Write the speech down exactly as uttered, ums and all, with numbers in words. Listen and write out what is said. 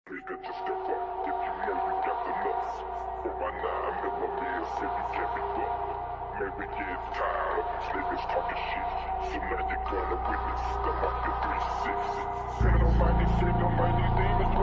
Nigga, just step up if you know you got the nuts. For my nine millimeters, if you can't be fucked. Man, we get tired of these niggas talking shit. So now you're gonna witness the Mafia three six. Say no mighty, say no mighty demons.